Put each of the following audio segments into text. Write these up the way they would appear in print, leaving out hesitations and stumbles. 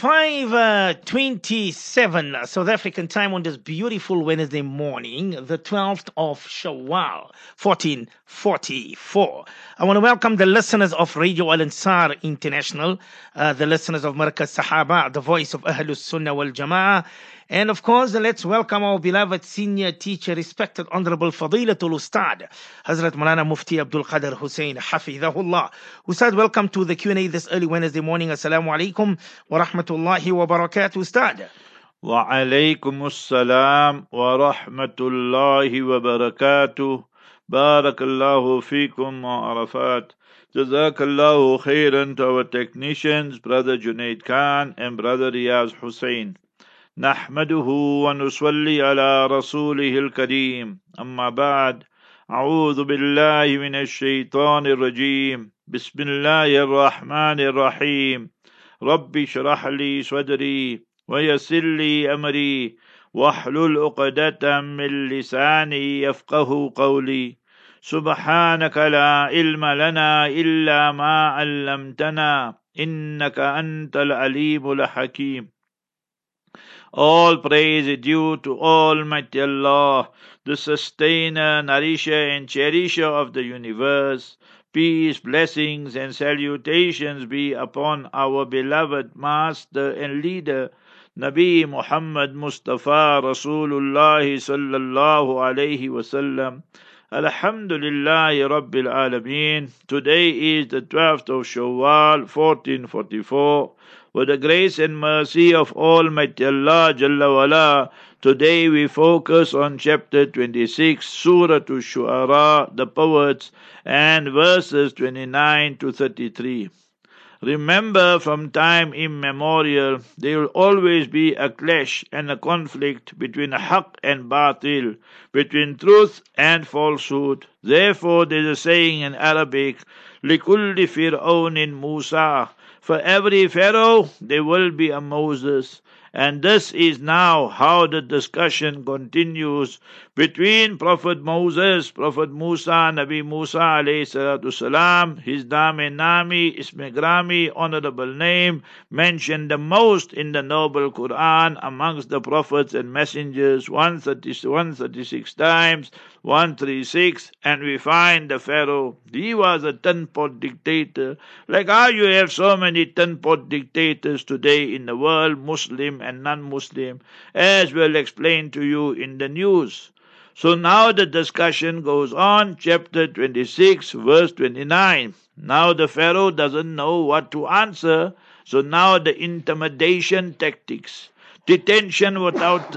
5:27 South African time on this beautiful Wednesday morning, the 12th of Shawwal, 1444. I want to welcome the listeners of Radio Al Ansar International, the listeners of Markaz Sahaba, the voice of Ahlus Sunnah wal Jama'ah. And of course, let's welcome our beloved senior teacher, respected Honorable Fadilatul Ustad, Hazrat Maulana Mufti Abdul Qadir Hussein, Hafidhahullah. Ustad, welcome to the Q&A this early Wednesday morning. Assalamu alaikum wa rahmatullahi wa barakatuh, Ustad. Wa alaykum assalam wa rahmatullahi wa barakatuh. Barakallahu feekum wa arafat. Jazakallahu khairan to our technicians, Brother Junaid Khan and Brother Riyaz Hussein. نحمده ونصلي على رسوله الكريم أما بعد أعوذ بالله من الشيطان الرجيم بسم الله الرحمن الرحيم رب اشرح لي صدري ويسر لي أمري واحلل عقدة من لساني يفقه قولي سبحانك لا علم لنا إلا ما علمتنا إنك أنت العليم الحكيم. All praise is due to Almighty Allah, the sustainer, nourisher and cherisher of the universe. Peace, blessings and salutations be upon our beloved master and leader, Nabi Muhammad Mustafa Rasulullah sallallahu alayhi wasallam. Alhamdulillahi Rabbil Alameen. Today is the 12th of Shawwal, 1444. With the grace and mercy of Almighty Allah Jalla wala, today we focus on chapter 26, Surah Ash-Shu'ara, the poets, and verses 29 to 33. Remember, from time immemorial, there will always be a clash and a conflict between haqq and batil, between truth and falsehood. Therefore, there is a saying in Arabic, لِكُلِّ فِرْعَوْنٍ Musa. For every Pharaoh, there will be a Moses. And this is now how the discussion continues between Prophet Moses, Prophet Musa, Nabi Musa alayhi salatu salam, his Dame Nami, Isme Grami, honorable name, mentioned the most in the noble Quran amongst the prophets and messengers, 136 times, 136, and we find the Pharaoh. He was a tin-pot dictator. Like how you have so many tin-pot dictators today in the world, Muslim and non-Muslim, as we'll explain to you in the news. So now the discussion goes on, chapter 26, verse 29. Now the Pharaoh doesn't know what to answer, so now the intimidation tactics. Detention without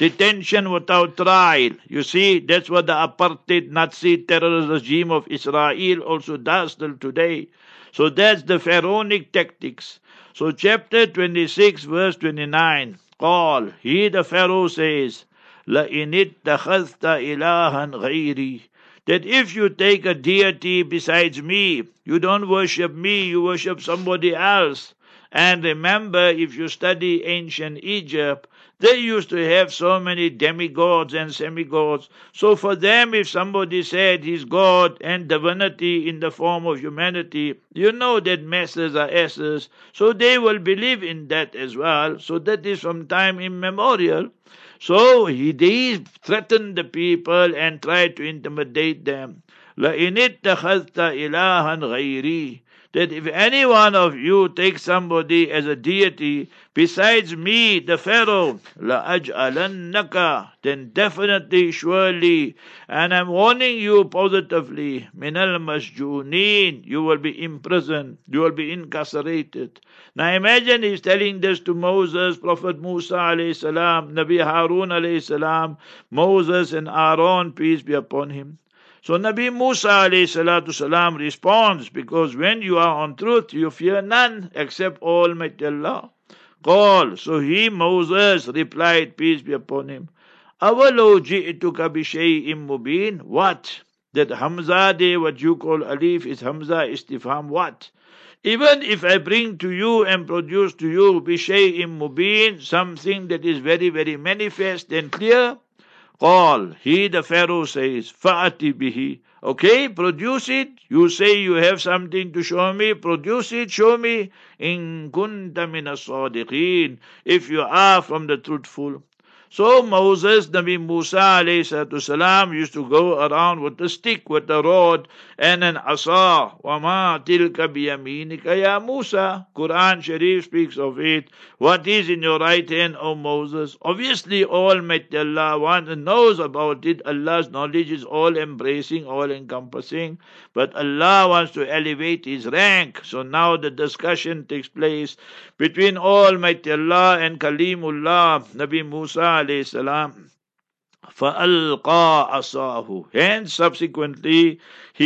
trial. You see, that's what the apartheid Nazi terrorist regime of Israel also does till today. So that's the pharaonic tactics. So chapter 26 verse 29, قال, he the Pharaoh says, لَإِنِ اتَّخَذْتَ إِلَهًا غَيْرِي, that if you take a deity besides me, you don't worship me, you worship somebody else. And remember, if you study ancient Egypt, they used to have so many demigods and semigods. So for them, if somebody said he's God and divinity in the form of humanity, you know that masses are asses. So they will believe in that as well. So that is from time immemorial. So he threatened the people and tried to intimidate them. لَإِنِ اتَّخَذْتَ إِلَهًا غَيْرِي, that if any one of you takes somebody as a deity besides me, the Pharaoh, لَأَجْعَلَنَّكَ, then definitely, surely, and I'm warning you positively, مِنَ الْمَسْجُونِينَ, you will be imprisoned, you will be incarcerated. Now imagine he's telling this to Moses, Prophet Musa alayhi salam, Nabi Harun alayhi salam, Moses and Aaron, peace be upon him. So Nabi Musa alayhi salatu salam responds, because when you are on truth, you fear none except Almighty Allah. Call. So he, Moses, replied, peace be upon him, أَوَلَوْ جِئْتُكَ بِشَيْءٍ مُبِينٍ, what? That Hamza there, what you call alif, is Hamza istifham, what? Even if I bring to you and produce to you bishay'im mubin, something that is very, very manifest and clear, قال, he the Pharaoh says, فَأَتِ بِهِ. Okay, produce it. You say you have something to show me. Produce it, show me. إِن كُنْتَ مِنَ الصَّادِقِينَ. If you are from the truthful. So Moses, Nabi Musa alayhi salatu salam, used to go around with a stick, with a rod, and an asa. وَمَا تِلْكَ بِيَمِينِكَ يَا Musa. Quran Sharif speaks of it. What is in your right hand, O Moses? Obviously, Almighty Allah wants and knows about it. Allah's knowledge is all-embracing, all-encompassing. But Allah wants to elevate His rank. So now the discussion takes place between Almighty Allah and Kalimullah, Nabi Musa alayhi salam. فَأَلْقَى عَصَاهُ. Hence, subsequently, he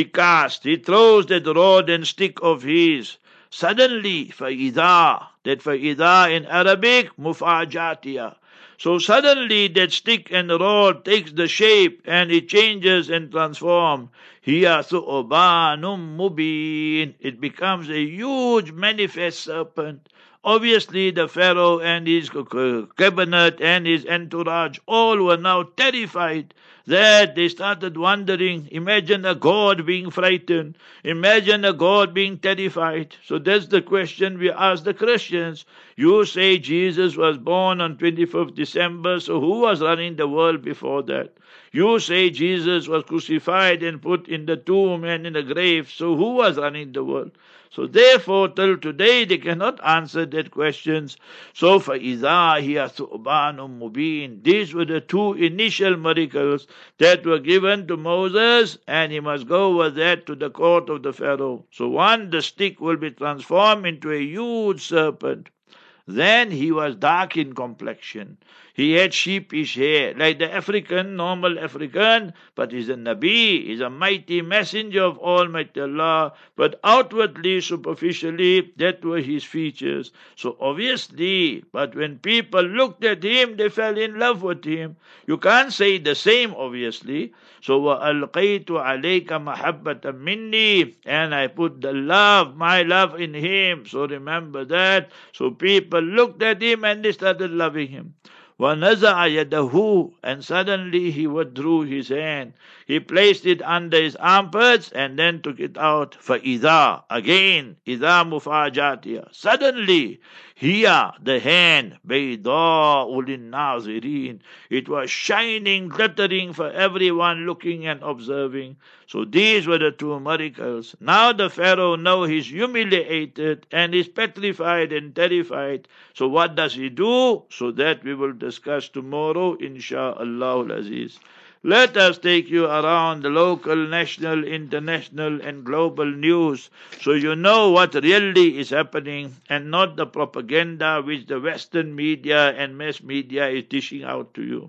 throws that rod and stick of his. Suddenly, فَإِذَا. That فَإِذَا in Arabic, مُفَاجَاتِيَا. So suddenly that stick and rod takes the shape and it changes and transforms. هِيَ ثُعْبَانٌ مُبِينٌ. It becomes a huge manifest serpent. Obviously, the Pharaoh and his cabinet and his entourage all were now terrified that they started wondering. Imagine a God being frightened. Imagine a God being terrified. So that's the question we ask the Christians. You say Jesus was born on 25th December, so who was running the world before that? You say Jesus was crucified and put in the tomb and in the grave, so who was running the world? So therefore, till today, they cannot answer that questions. So, فَإِذَا هِيَ ثُعْبَانٌ مُبِينٌ. These were the two initial miracles that were given to Moses, and he must go with that to the court of the Pharaoh. So one, the stick will be transformed into a huge serpent. Then he was dark in complexion. He had sheepish hair, like the African, normal African, but he's a Nabi, he's a mighty messenger of Almighty Allah, but outwardly, superficially, that were his features. So obviously, but when people looked at him, they fell in love with him. You can't say the same, obviously. So وَأَلْقَيْتُ عَلَيْكَ مَحَبَّةً مِنِّي. And I put the love, my love in him. So remember that. So people looked at him and they started loving him. وَنَزَعَ يَدَهُ. And suddenly he withdrew his hand. He placed it under his armpits and then took it out. فَإِذَا. Again, إِذَا مُفَاجَاتِيَا. Suddenly, here, the hand, بَيْضَاءُ لِلنَّاظِرِينَ. It was shining, glittering for everyone looking and observing. So these were the two miracles. Now the Pharaoh, he's humiliated and is petrified and terrified. So what does he do? So that we will discuss tomorrow, insha'Allah al-Aziz. Let us take you around the local, national, international and global news so you know what really is happening and not the propaganda which the Western media and mass media is dishing out to you.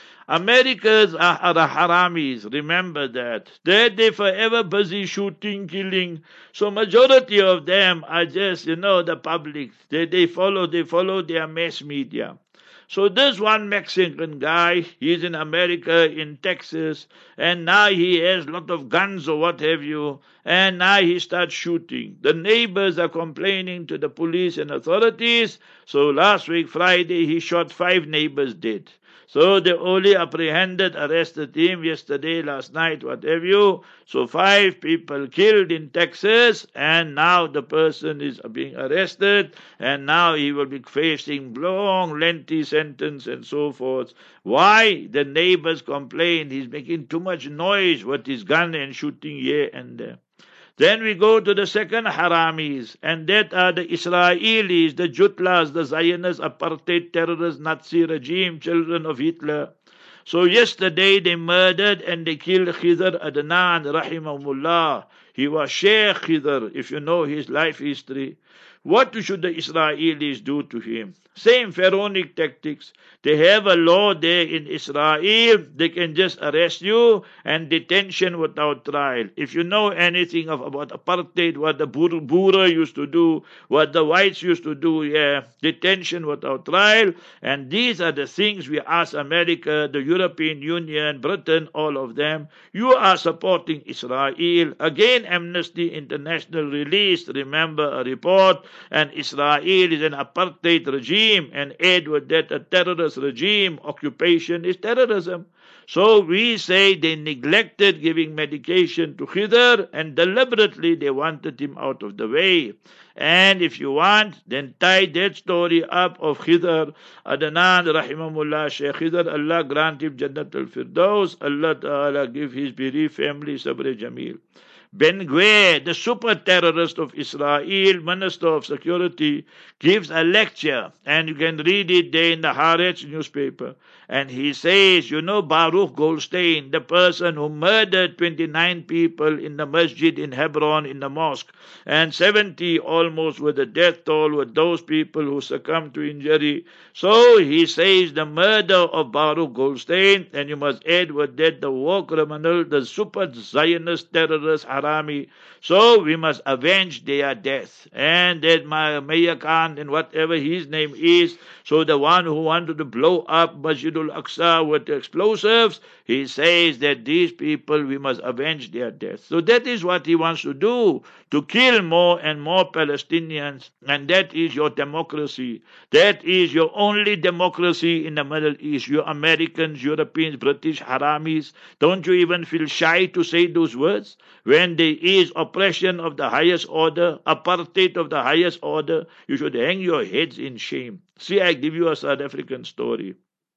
Americans are the haramis, remember that. They're forever busy shooting, killing. So majority of them are just, the public. They follow their mass media. So this one Mexican guy, he's in America, in Texas, and now he has a lot of guns or what have you, and now he starts shooting. The neighbors are complaining to the police and authorities. So last week, Friday, he shot 5 neighbors dead. So they only arrested him yesterday, last night, what have you. So 5 people killed in Texas, and now the person is being arrested, and now he will be facing long, lengthy sentence and so forth. Why? The neighbors complain he's making too much noise with his gun and shooting here and there. Then we go to the second haramis, and that are the Israelis, the Jutlas, the Zionist apartheid terrorist Nazi regime, children of Hitler. So yesterday they murdered and they killed Khidr Adnan, rahimahullah. He was Sheikh Khidr, if you know his life history. What should the Israelis do to him? Same pharaonic tactics. They have a law there in Israel. They can just arrest you and detention without trial. If you know anything about apartheid, what the Boer used to do, what the whites used to do, detention without trial. And these are the things we ask America, the European Union, Britain, all of them. You are supporting Israel. Again, Amnesty International released, remember, a report, and Israel is an apartheid regime, and add with that a terrorist regime. Occupation is terrorism. So we say they neglected giving medication to Khidr and deliberately they wanted him out of the way. And if you want, then tie that story up of Khidr, Adnan Rahimahullah, Shaykh Khidr, Allah grant him Jannat al-Firdaus, Allah Ta'ala give his bereaved family Sabr Jameel. Ben Gvir, the super terrorist of Israel, Minister of Security, gives a lecture, and you can read it there in the Haaretz newspaper. And he says, you know Baruch Goldstein, the person who murdered 29 people in the masjid in Hebron, in the mosque, and 70 almost with the death toll with those people who succumbed to injury. So he says the murder of Baruch Goldstein, and you must add with that the war criminal, the super Zionist terrorist Harami. So we must avenge their death. And that Mayor Khan and whatever his name is, so the one who wanted to blow up Masjid al-Aqsa with explosives, he says that these people, we must avenge their death. So that is what he wants to do, to kill more and more Palestinians. And that is your democracy. That is your only democracy in the Middle East. You Americans, Europeans, British, Haramis, don't you even feel shy to say those words? When there is oppression of the highest order, apartheid of the highest order, you should hang your heads in shame. See, I give you a South African story.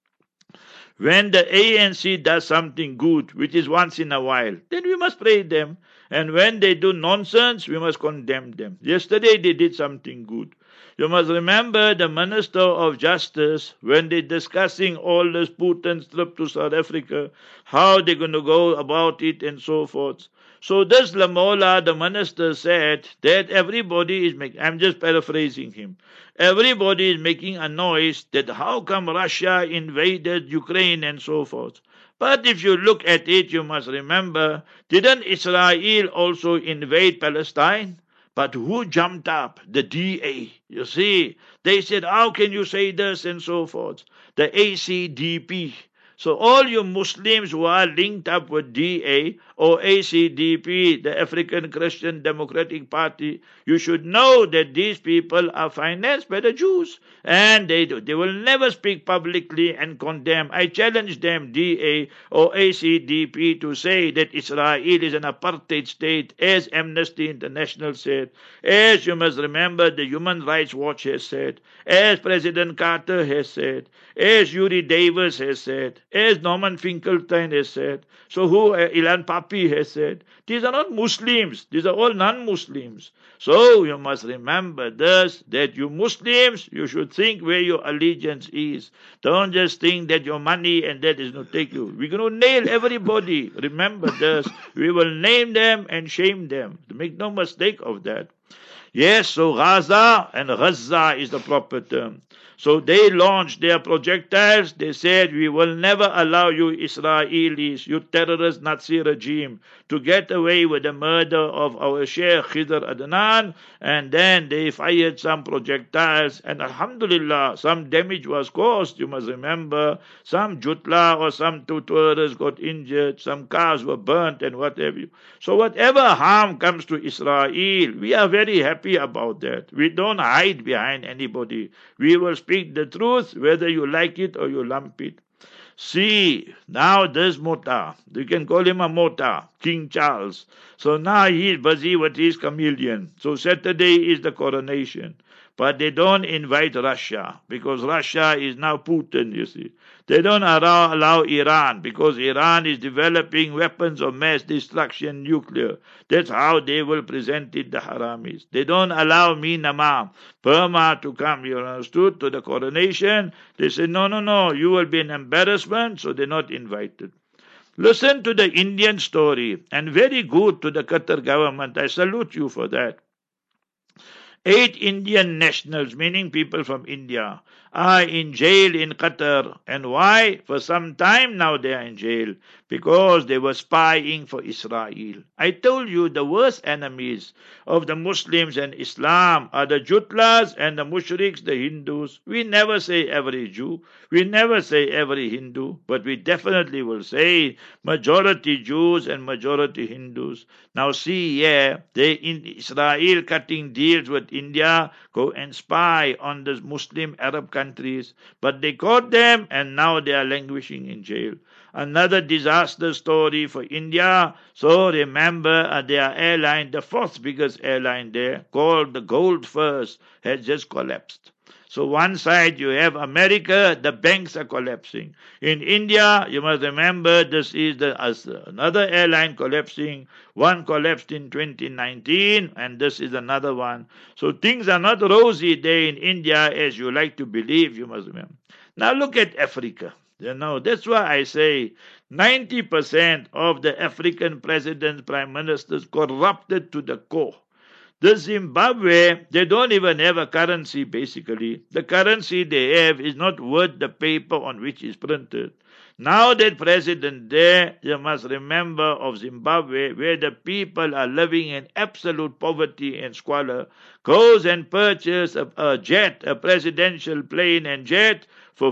When the ANC does something good, which is once in a while, then we must praise them. And when they do nonsense, we must condemn them. Yesterday they did something good. You must remember the Minister of Justice, when they're discussing all this Putin's trip to South Africa, how they're going to go about it and so forth. So this Lamola, the minister, said that everybody is making, I'm just paraphrasing him, everybody is making a noise that how come Russia invaded Ukraine and so forth. But if you look at it, you must remember, didn't Israel also invade Palestine? But who jumped up? The DA. You see, they said, how can you say this and so forth? The ACDP. So all you Muslims who are linked up with DA or ACDP, the African Christian Democratic Party, you should know that these people are financed by the Jews. And they will never speak publicly and condemn. I challenge them, DA or ACDP, to say that Israel is an apartheid state, as Amnesty International said, as you must remember the Human Rights Watch has said, as President Carter has said, as Yuri Davis has said, as Norman Finkelstein has said, so who Ilan Papi has said. These are not Muslims. These are all non-Muslims. So you must remember this, that you Muslims, you should think where your allegiance is. Don't just think that your money and that is going to take you. We're going to nail everybody. Remember this. We will name them and shame them. Make no mistake of that. Yes, so Gaza and Gaza is the proper term. So they launched their projectiles. They said, we will never allow you Israelis, you terrorist Nazi regime, to get away with the murder of our Sheikh Khidr Adnan. And then they fired some projectiles. And alhamdulillah, some damage was caused. You must remember, some Jutla or some two tourists got injured. Some cars were burnt and what have you. So whatever harm comes to Israel, we are very happy about that. We don't hide behind anybody. We will speak the truth, whether you like it or you lump it. See, now there's Mota. You can call him a Mota, King Charles. So now he's busy with his chameleon. So Saturday is the coronation. But they don't invite Russia, because Russia is now Putin, you see. They don't allow Iran, because Iran is developing weapons of mass destruction, nuclear. That's how they will present it, the Haramis. They don't allow Myanmar, Burma, to come, you understood, to the coronation. They say, no, you will be an embarrassment, so they're not invited. Listen to the Indian story, and very good to the Qatar government. I salute you for that. 8 Indian nationals, meaning people from India, are in jail in Qatar. And why? For some time now they are in jail, because they were spying for Israel. I told you the worst enemies of the Muslims and Islam are the Jutlas and the Mushriks, the Hindus. We never say every Jew, we never say every Hindu, but we definitely will say majority Jews and majority Hindus. Now see, they in Israel cutting deals with India, go and spy on the Muslim Arab countries. But they caught them and now they are languishing in jail. Another disaster story for India. So remember their airline, the fourth biggest airline there, called the Gold First, has just collapsed. So one side you have America, the banks are collapsing. In India, you must remember this is another airline collapsing. One collapsed in 2019 and this is another one. So things are not rosy there in India as you like to believe, you must remember. Now look at Africa. That's why I say 90% of the African presidents, prime ministers corrupted to the core. The Zimbabwe, they don't even have a currency basically. The currency they have is not worth the paper on which it's printed. Now that president there, you must remember of Zimbabwe, where the people are living in absolute poverty and squalor, goes and purchases a jet, a presidential plane and jet for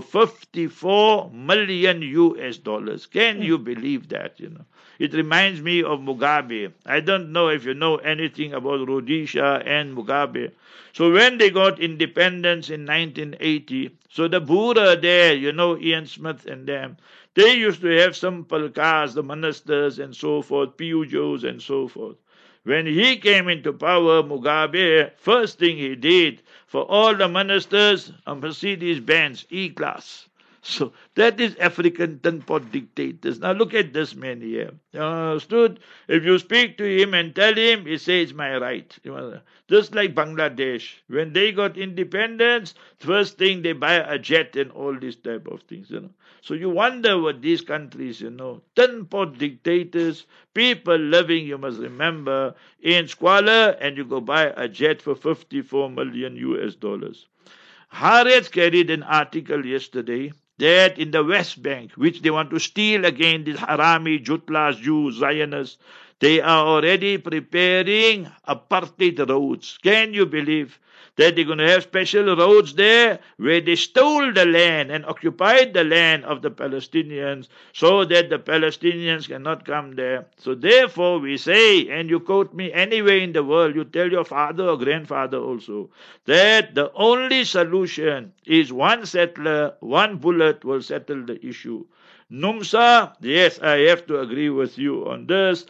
54 million US dollars. Can you believe that, It reminds me of Mugabe. I don't know if you know anything about Rhodesia and Mugabe. So when they got independence in 1980, so the Boer there, Ian Smith and them, they used to have simple cars, the ministers and so forth, Peugeots and so forth. When he came into power, Mugabe, first thing he did for all the ministers, a Mercedes-Benz E-Class. So that is African tin-pot dictators. Now look at this man here. Understood? If you speak to him and tell him, he says it's my right. Just like Bangladesh. When they got independence, first thing they buy a jet and all these type of things. So you wonder what these countries, tin-pot dictators, people living, you must remember, in squalor, and you go buy a jet for 54 million US dollars. Haaretz carried an article yesterday that in the West Bank, which they want to steal again, these Harami, Jutlas, Jews, Zionists, they are already preparing apartheid roads. Can you believe that they're going to have special roads there where they stole the land and occupied the land of the Palestinians so that the Palestinians cannot come there? So therefore we say, and you quote me anywhere in the world, you tell your father or grandfather also, that the only solution is one settler, one bullet will settle the issue. NUMSA, yes, I have to agree with you on this.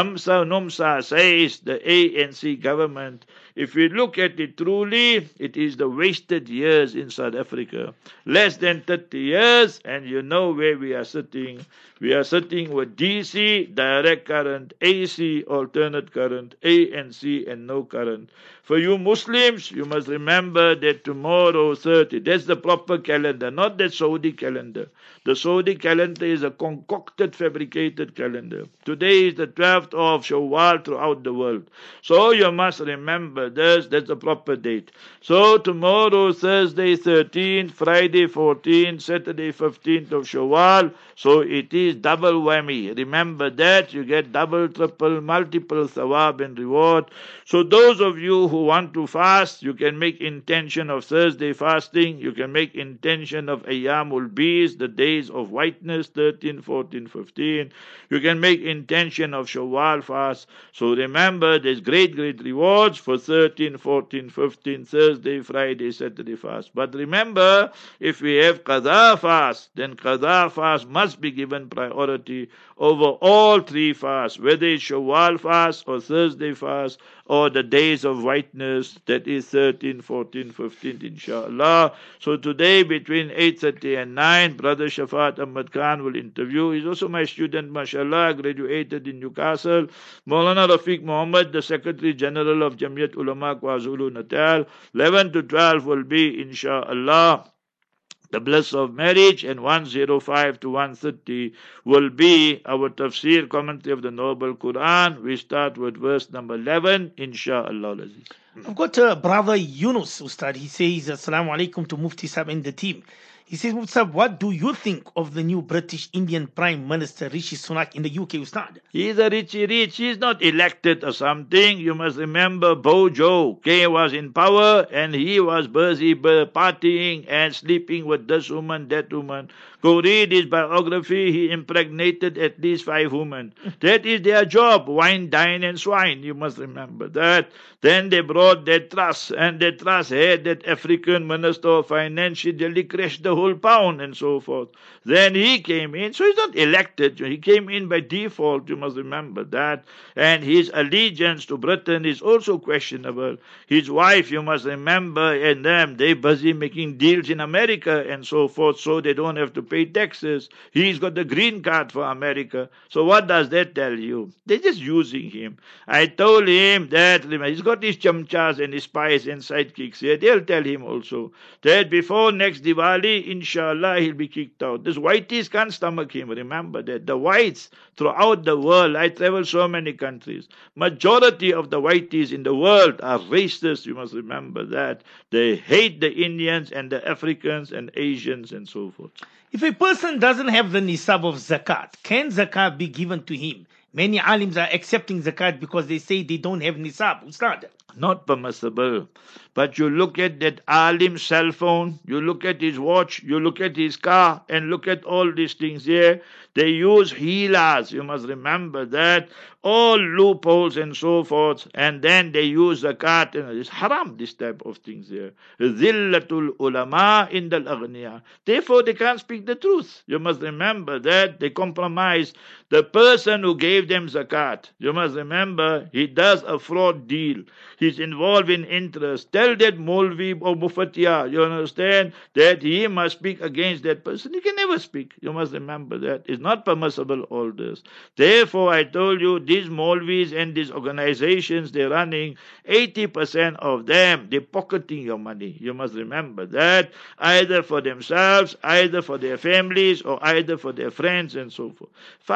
NUMSA says the ANC government, if we look at it truly, it is the wasted years in South Africa. Less than 30 years, and you know where we are sitting. We are sitting with DC, direct current, AC, alternate current, ANC, and no current. For you Muslims, you must remember that tomorrow, 30, that's the proper calendar, not the Saudi calendar. The Saudi calendar is a concocted, fabricated calendar. Today is the 12th of Shawwal throughout the world. So you must remember this, that's the proper date. So tomorrow, Thursday 13th, Friday 14th, Saturday 15th of Shawwal. So it is double whammy. Remember that, you get double, triple, multiple thawab and reward. So those of you who want to fast, you can make intention of Thursday fasting. You can make intention of Ayyamul Bees, the days of whiteness, 13, 14, 15. You can make intention of Shawwal fast. So remember, there's great rewards for 13, 14, 15, Thursday, Friday, Saturday fast. But remember, if we have Qadha fast, then Qadha fast must be given priority over all three fasts, whether it's Shawwal fast or Thursday fast or the days of whiteness, that is 13, 14, 15, inshallah. So today between 8:30 and 9, Brother Shafat Ahmad Khan will interview. He's also my student, mashallah, graduated in Newcastle. Maulana Rafiq Muhammad, the Secretary General of Jamiyat Ulama KwaZulu Natal. 11 to 12 will be, inshallah, the bliss of marriage, and 105 to 130 will be our tafsir commentary of the Noble Quran. We start with verse number 11, inshallah. I've got Brother Yunus, Ustad. He says, Assalamu alaikum to Mufti Sahib and the team. He says, Mufti Sahib, what do you think of the new British Indian Prime Minister Rishi Sunak in the UK, Ustad? He's a Richie Rich. He's not elected or something. You must remember Bojo was in power and he was busy partying and sleeping with this woman, that woman. Go read his biography. He impregnated at least 5 women. That is their job. Wine, dine and swine. You must remember that. Then they brought brought their trust, and their trust had that African Minister of Finance. She nearly crashed the whole pound and so forth. Then he came in, so he's not elected. He came in by default, you must remember that. And his allegiance to Britain is also questionable. His wife, you must remember, and them, they busy making deals in America and so forth, so they don't have to pay taxes. He's got the green card for America. So what does that tell you? They're just using him. I told him that he's got his chamchas and his spies and sidekicks here. They'll tell him also that before next Diwali, inshallah, he'll be kicked out. This whiteys can't stomach him. Remember that. The whites throughout the world, I travel so many countries. Majority of the whiteys in the world are racist. You must remember that. They hate the Indians and the Africans and Asians and so forth. If a person doesn't have the nisab of zakat, can zakat be given to him? Many alims are accepting zakat because they say they don't have nisab. Ustad. Not permissible. But you look at that alim's cell phone, you look at his watch, you look at his car, and look at all these things here. They use heelers. You must remember that. All loopholes and so forth. And then they use zakat. And it's haram, this type of things here. Zillatul ulama indal aghniya. Therefore, they can't speak the truth. You must remember that. They compromise the person who gave them zakat. You must remember, he does a fraud deal. He's involved in interest. Tell that Molvi or Mufatia, you understand, that he must speak against that person. He can never speak. You must remember that. It's not permissible, all this. Therefore, I told you, these Molvis and these organizations they're running, 80% of them, they're pocketing your money. You must remember that. Either for themselves, either for their families, or either for their friends and so forth.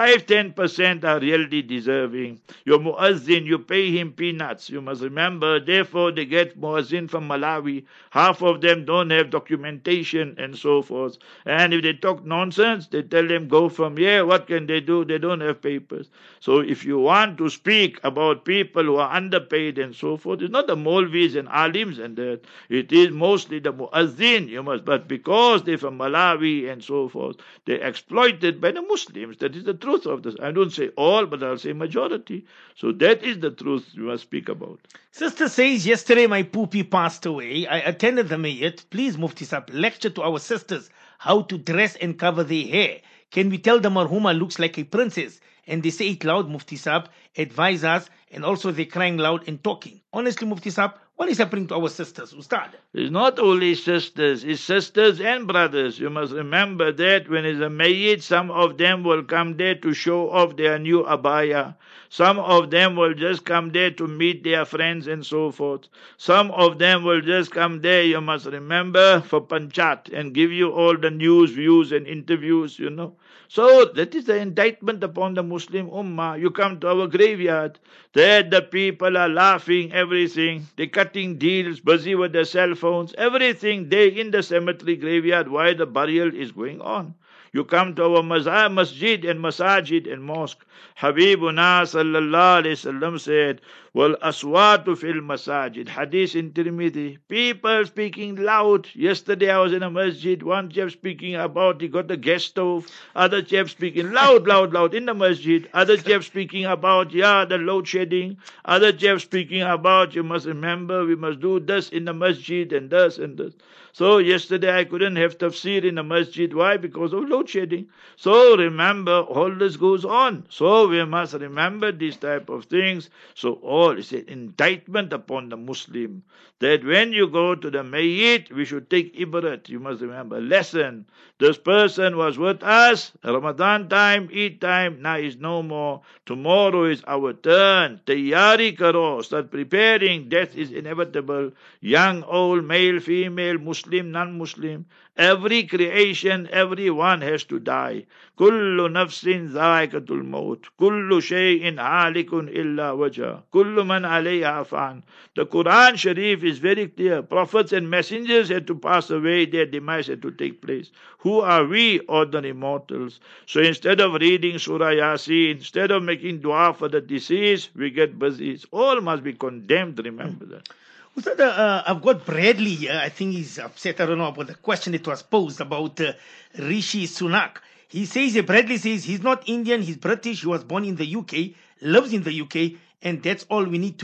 5-10% are really deserving. Your muazzin, you pay him peanuts. You must remember, therefore they get muazzin from Malawi. Half of them don't have documentation and so forth. And if they talk nonsense, they tell them go from here. What can they do? They don't have papers. So if you want to speak about people who are underpaid and so forth, it's not the Molvis and Alims and that. It is mostly the muazzin. You must, but because they're from Malawi and so forth, they're exploited by the Muslims. That is the truth of this. I don't say all, but I'll say majority. So that is the truth you must speak about. Sister says, yesterday my poopy passed away. I attended the Mayyat. Please, Mufti Sahib, lecture to our sisters how to dress and cover their hair. Can we tell the marhuma looks like a princess? And they say it loud, Mufti Sahib, advise us, and also they're crying loud and talking. Honestly, Mufti Sahib, what is happening to our sisters, Ustad? It's not only sisters, it's sisters and brothers. You must remember that when it's a mayyit, some of them will come there to show off their new abaya. Some of them will just come there to meet their friends and so forth. Some of them will just come there, you must remember, for panchat and give you all the news, views and interviews, you know. So that is the indictment upon the Muslim Ummah. You come to our graveyard, there the people are laughing, everything. They're cutting deals, busy with their cell phones, everything. They in the cemetery graveyard while the burial is going on. You come to our masjid and masajid and mosque. Habibuna sallallahu alayhi wasallam said, Wal aswatu fil masajid. Hadith in Tirmidhi. People speaking loud. Yesterday I was in a masjid. One chap speaking about he got the gas stove. Other chap speaking loud in the masjid. Other chap speaking about the load shedding. Other chap speaking about you must remember we must do this in the masjid and this and this. So yesterday I couldn't have tafsir in the masjid. Why? Because of load shedding. So remember, all this goes on. So we must remember these type of things. So all is an indictment upon the Muslim that when you go to the mayyit, we should take ibrat. You must remember, lesson. This person was with us, Ramadan time, Eid time, now is no more. Tomorrow is our turn. Tayyari karo, start preparing. Death is inevitable. Young, old, male, female, Muslim, non-Muslim. Every creation, everyone has to die. Kullu nafsin zaikatul maut. Kullu shay'in halikun illa wajha. Kullu man alayha fan. The Quran Sharif is very clear. Prophets and messengers had to pass away. Their demise had to take place. Who are we, ordinary mortals? So instead of reading Surah Yasin, instead of making dua for the deceased, we get busy. All must be condemned, remember that. Ustad, I've got Bradley here. I think he's upset. I don't know about the question that was posed about Rishi Sunak. He says, Bradley says he's not Indian, he's British, he was born in the UK, lives in the UK, and that's all we need to know.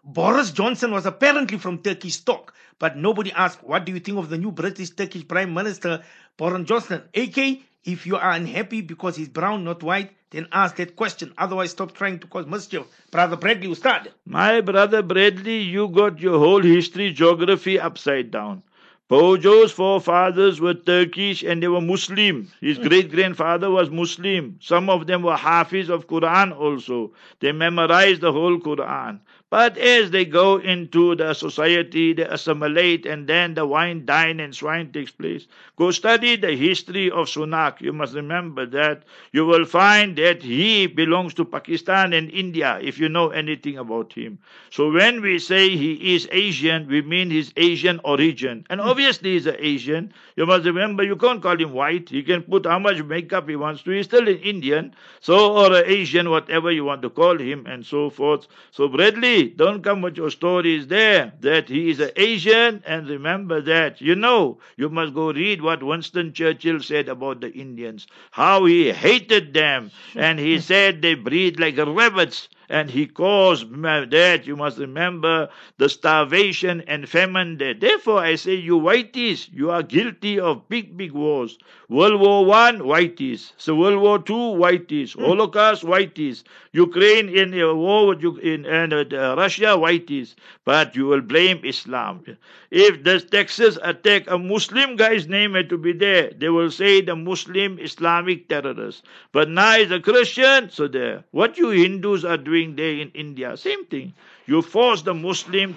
Boris Johnson was apparently from Turkish stock, but nobody asked, what do you think of the new British Turkish Prime Minister, Boris Johnson? AK, if you are unhappy because he's brown, not white, then ask that question. Otherwise, stop trying to cause mischief. Brother Bradley, you start. My brother Bradley, you got your whole history, geography upside down. Bojo's forefathers were Turkish and they were Muslim. His great-grandfather was Muslim. Some of them were Hafiz of Quran also. They memorized the whole Quran. But as they go into the society, they assimilate, and then the wine, dine, and swine takes place. Go study the history of Sunak. You must remember that. You will find that he belongs to Pakistan and India, if you know anything about him. So when we say he is Asian, we mean his Asian origin. And obviously he's an Asian. You must remember, you can't call him white. He can put how much makeup he wants to. He's still an Indian. So, or an Asian, whatever you want to call him, and so forth. So Bradley, don't come with your stories there that he is an Asian, and remember that. You must go read what Winston Churchill said about the Indians, how he hated them, and he said they breathe like rabbits. And he caused that, you must remember, the starvation and famine there. Therefore, I say, you whiteys, you are guilty of big, big wars. World War I, whiteys. So World War II, whiteys. Holocaust, whiteys. Ukraine in a war with Russia, whiteys. But you will blame Islam. If the Texas attack, a Muslim guy's name had to be there. They will say the Muslim Islamic terrorist. But now he's a Christian, so there. What you Hindus are doing there in India, same thing. You force some Muslim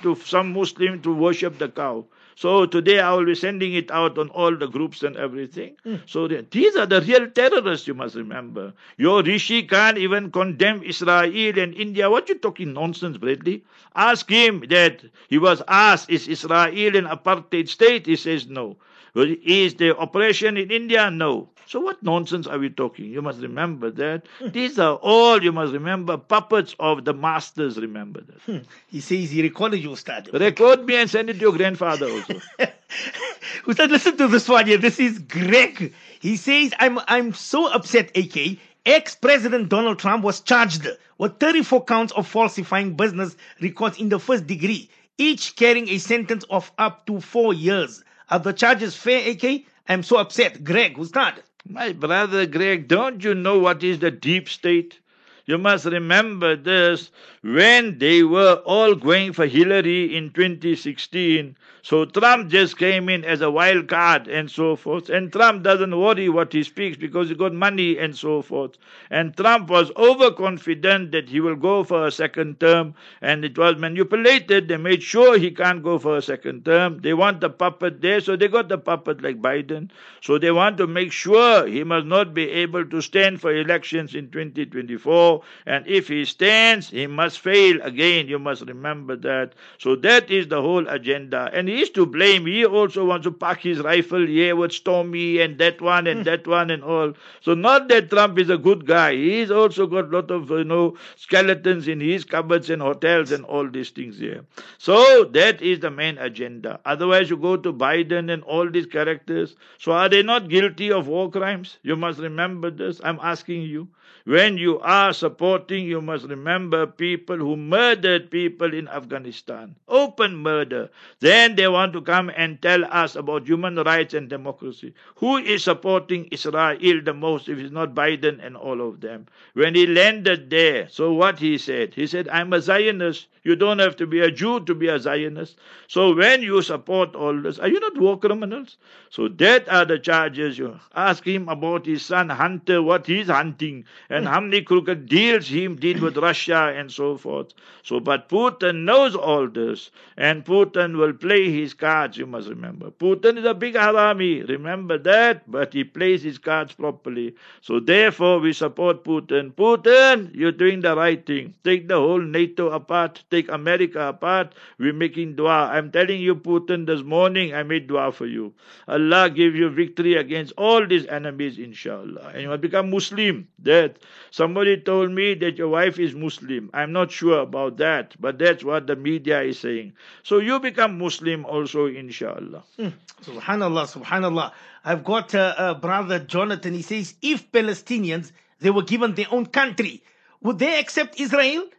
to worship the cow. So today I will be sending it out on all the groups and everything. So these are the real terrorists, you must remember. Your Rishi can't even condemn Israel and India. What you talking nonsense, Bradley? Ask him that. He was asked, is Israel an apartheid state? He says no. Is the operation in India? No. So what nonsense are we talking? You must remember that. These are all, you must remember, puppets of the masters, remember that. He says he recorded you, Ustad. Record me and send it to your grandfather also. Ustad, listen to this one here. This is Greg. He says, I'm so upset, AK. Ex-President Donald Trump was charged with 34 counts of falsifying business records in the first degree, each carrying a sentence of up to 4 years. Are the charges fair, AK? I'm so upset. Greg, who's that? My brother Greg, don't you know what is the deep state? You must remember this. When they were all going for Hillary in 2016, so Trump just came in as a wild card and so forth. And Trump doesn't worry what he speaks because he got money and so forth. And Trump was overconfident that he will go for a second term. And it was manipulated. They made sure he can't go for a second term. They want the puppet there, so they got the puppet like Biden. So they want to make sure he must not be able to stand for elections in 2024. And if he stands, he must fail again. You must remember that. So that is the whole agenda. And he is to blame. He also wants to park his rifle here with Stormy and that one and that one and all. So not that Trump is a good guy. He's also got a lot of, skeletons in his cupboards and hotels and all these things here. So that is the main agenda. Otherwise, you go to Biden and all these characters. So are they not guilty of war crimes? You must remember this. I'm asking you. When you are supporting, you must remember people who murdered people in Afghanistan. Open murder. Then they want to come and tell us about human rights and democracy. Who is supporting Israel the most if it's not Biden and all of them? When he landed there, so what he said? He said, I'm a Zionist. You don't have to be a Jew to be a Zionist. So when you support all this, are you not war criminals? So that are the charges. You ask him about his son Hunter, what he's hunting, and how many crooked deals he did with Russia and so forth. So, but Putin knows all this, and Putin will play his cards, you must remember. Putin is a big harami, remember that, but he plays his cards properly. So therefore, we support Putin. Putin, you're doing the right thing. Take the whole NATO apart, take America apart. We're making dua. I'm telling you, Putin, this morning I made dua for you. Allah give you victory against all these enemies, inshallah. And you must become Muslim. That somebody told me that your wife is Muslim. I'm not sure about that, but that's what the media is saying. So you become Muslim also, inshallah. Subhanallah, subhanallah. I've got brother Jonathan. He says, if Palestinians, they were given their own country, would they accept Israel?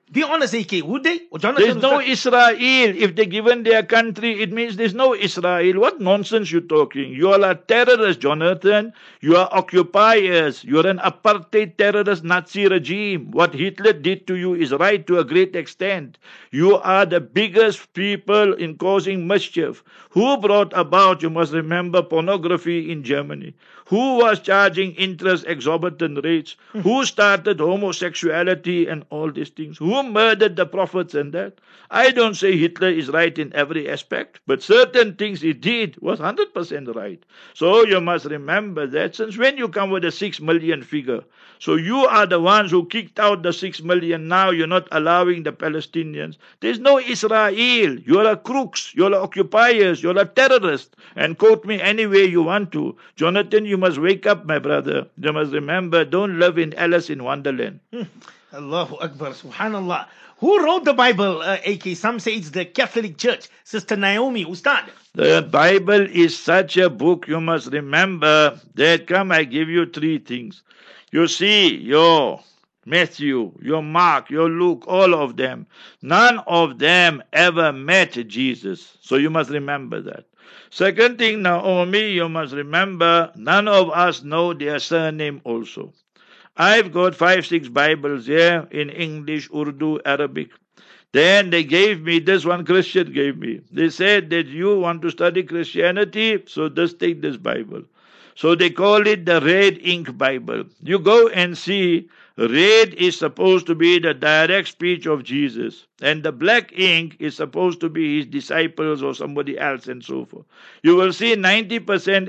Be honest, AK. Would they? Or There's Jonathan, no Ustaz? Israel. If they're given their country, it means there's no Israel. What nonsense you're talking? You all are terrorists, Jonathan. You are occupiers. You're an apartheid terrorist Nazi regime. What Hitler did to you is right to a great extent. You are the biggest people in causing mischief. Who brought about, you must remember, pornography in Germany? Who was charging interest exorbitant rates? Who started homosexuality and all these things? Who murdered the prophets and that? I don't say Hitler is right in every aspect, but certain things he did was 100% right. So you must remember that. Since when you come with a 6 million figure? So you are the ones who kicked out the 6 million. Now you're not allowing the Palestinians. There's no Israel. You're a crooks. You're a occupiers. You're a terrorist. And quote me any way you want to. Jonathan, you must wake up, my brother. You must remember, don't live in Alice in Wonderland. Allahu Akbar, Subhanallah. Who wrote the Bible, AK? Some say it's the Catholic Church. Sister Naomi, Ustad. The Bible is such a book, you must remember that. Come, I give you 3 things. You see, your Matthew, your Mark, your Luke, all of them, none of them ever met Jesus. So you must remember that. Second thing, Naomi, you must remember, none of us know their surname also. I've got 5, 6 Bibles here in English, Urdu, Arabic. Then they gave me, this one Christian gave me. They said that you want to study Christianity, so just take this Bible. So they call it the red ink Bible. You go and see, red is supposed to be the direct speech of Jesus. And the black ink is supposed to be his disciples or somebody else and so forth. You will see 90%,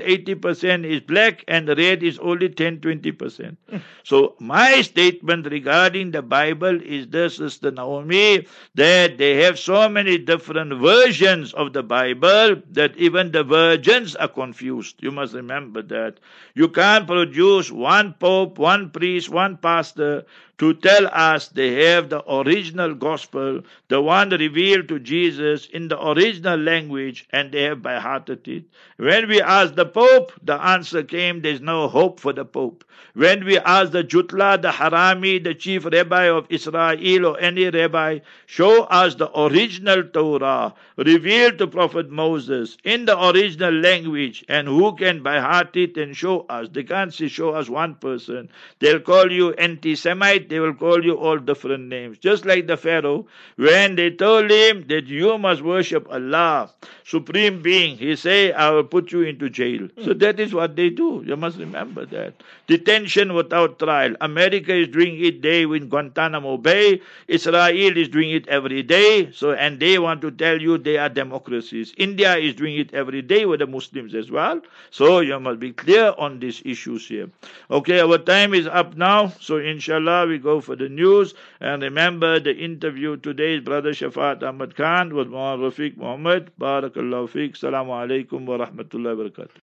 80% is black and red is only 10, 20%. So my statement regarding the Bible is this, Sister Naomi, that they have so many different versions of the Bible that even the virgins are confused. You must remember that. You can't produce one pope, one priest, one pastor to tell us they have the original gospel, the one revealed to Jesus in the original language, and they have by hearted it. When we asked the Pope, the answer came, there's no hope for the Pope. When we asked the Jutla, the Harami, the chief rabbi of Israel or any rabbi, show us the original Torah revealed to Prophet Moses in the original language, and who can by heart it and show us? They can't say show us one person. They'll call you anti-Semite, they will call you all different names. Just like the Pharaoh, when they told him that you must worship Allah, Supreme Being, he say, I will put you into jail. So that is what they do. You must remember that. Detention without trial. America is doing it day in Guantanamo Bay. Israel is doing it every day. So, and they want to tell you they are democracies. India is doing it every day with the Muslims as well. So you must be clear on these issues here. Okay, our time is up now. So inshallah we go for the news. And remember the interview today is Brother Shafat Ahmad Khan with Muhammad Rafiq Muhammad. Barakallahu Fiqh. Assalamu alaikum wa rahmatullahi wa barakatuh.